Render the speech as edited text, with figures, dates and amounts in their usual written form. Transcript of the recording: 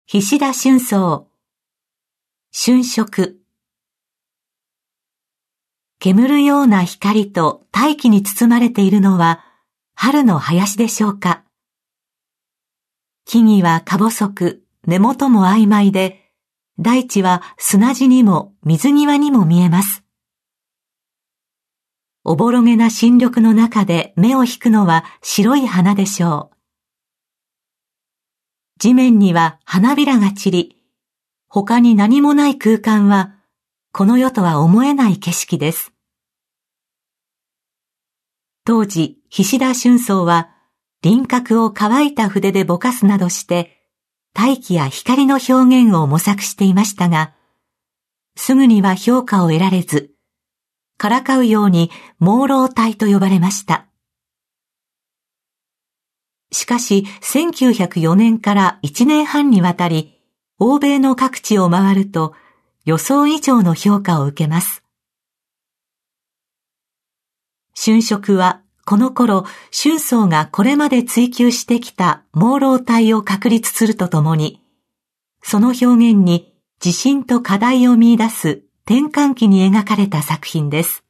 菱田春草。春色。煙るような光と大気に包まれているのは春の林でしょうか。木々はか細く、根元も曖昧で、大地は砂地にも水際にも見えます。おぼろげな新緑の中で目を引くのは白い花でしょう。地面には花びらが散り、他に何もない空間は、この世とは思えない景色です。当時、菱田春草は、輪郭を乾いた筆でぼかすなどして、大気や光の表現を模索していましたが、すぐには評価を得られず、からかうように朦朧体と呼ばれました。しかし、1904年から1年半にわたり、欧米の各地を回ると、予想以上の評価を受けます。春色は、この頃、春草がこれまで追求してきた朦朧体を確立するとともに、その表現に自信と課題を見出す転換期に描かれた作品です。